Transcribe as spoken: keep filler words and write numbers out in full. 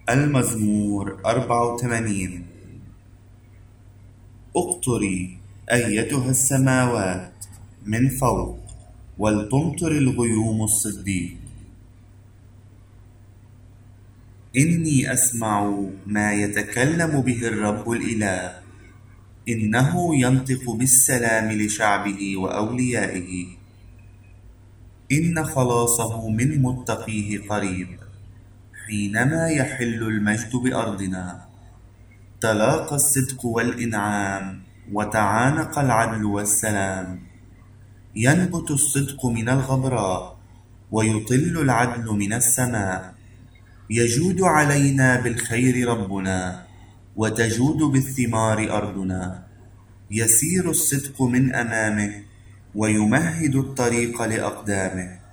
المزمور أربعة وثمانين. اقطري أيتها السماوات من فوق، ولتمطر الغيوم الصديق. إني أسمع ما يتكلم به الرب الإله، إنه ينطق بالسلام لشعبه وأوليائه. إن خلاصه من متقيه قريب، حينما يحل المجد بأرضنا. تلاقى الصدق والإنعام، وتعانق العدل والسلام. ينبت الصدق من الغبراء، ويطل العدل من السماء. يجود علينا بالخير ربنا، وتجود بالثمار أرضنا. يسير الصدق من أمامه، ويمهد الطريق لأقدامه.